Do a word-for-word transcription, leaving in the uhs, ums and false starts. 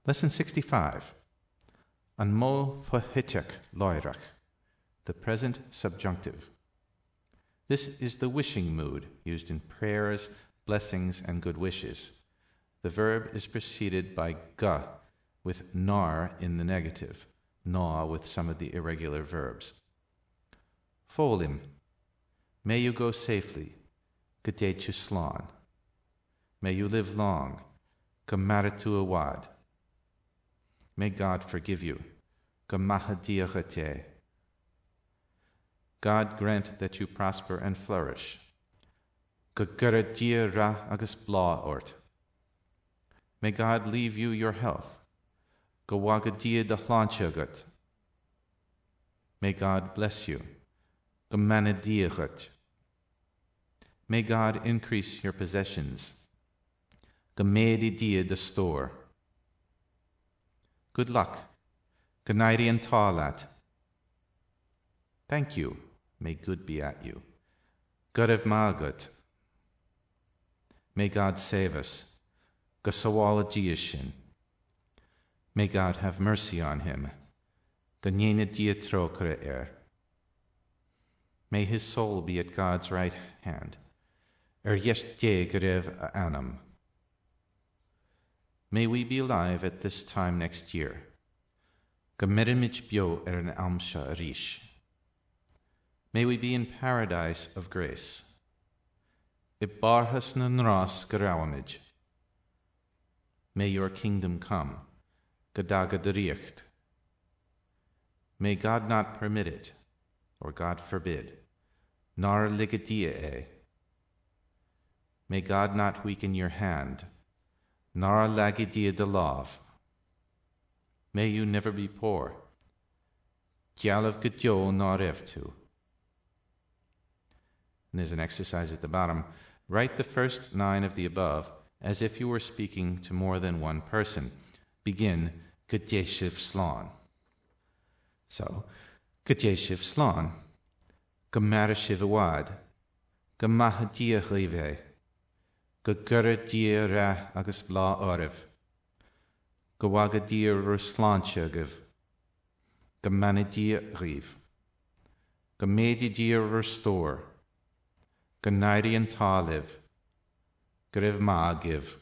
Lesson sixty-five. An mo fahitach loirach, the present subjunctive. This is the wishing mood used in prayers, blessings, and good wishes. The verb is preceded by ga, with nar in the negative, na with some of the irregular verbs. Folim, may you go safely, g'day chuslan. May you live long, g'maratu awad. May God forgive you, g'mahadiachate. God grant that you prosper and flourish. G'garadia ra agus bla ort. May God leave you your health. G'wagadia da hlanchagat. May God bless you. G'manadiachat. May God increase your possessions. G'medidia da store. Good luck. G'nairi and talat. Thank you. May good be at you. G'arev ma'agut. May God save us. G'sawala jiashin. May God have mercy on him. G'nyena diatrokre er. May his soul be at God's right hand. Er yeshte g'arev anam. May we be alive at this time next year. G'merimich bio er an amsha arish. May we be in paradise of grace. Ibarhas nanras garawamij. May your kingdom come. Gadagadaricht. May God not permit it, or God forbid. Nar ligadia. May God not weaken your hand. Nar lagidia de love. May you never be poor. Gyalav gadyo nar evtu. And there's an exercise at the bottom. Write the first nine of the above as if you were speaking to more than one person. Begin G'jeshiv Slan. So, G'jeshiv Slan. G'marashiv Awad. G'mahadia Rive. G'guradia Ra agus Bla Orev. G'wagadia Ruslanchagiv. G'manadia Riv. G'medidia Restore. G'nairi and Taliv. G'rev Ma'agiv.